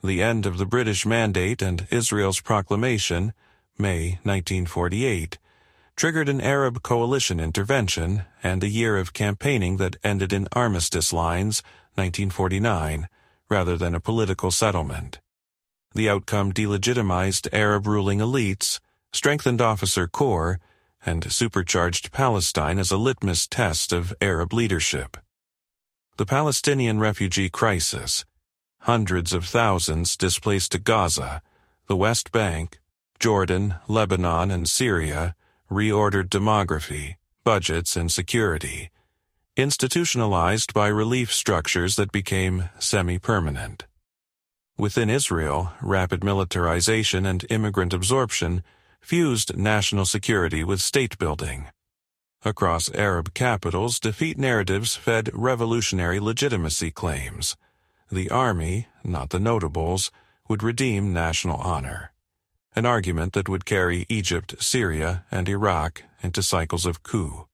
The end of the British Mandate and Israel's proclamation, May 1948, triggered an Arab coalition intervention and a year of campaigning that ended in armistice lines, 1949, rather than a political settlement. The outcome delegitimized Arab ruling elites, strengthened officer corps, and supercharged Palestine as a litmus test of Arab leadership. The Palestinian refugee crisis, hundreds of thousands displaced to Gaza, the West Bank, Jordan, Lebanon, and Syria, reordered demography, budgets, and security, institutionalized by relief structures that became semi-permanent. Within Israel, rapid militarization and immigrant absorption fused national security with state-building. Across Arab capitals, defeat narratives fed revolutionary legitimacy claims. The army, not the notables, would redeem national honor, an argument that would carry Egypt, Syria, and Iraq into cycles of coup.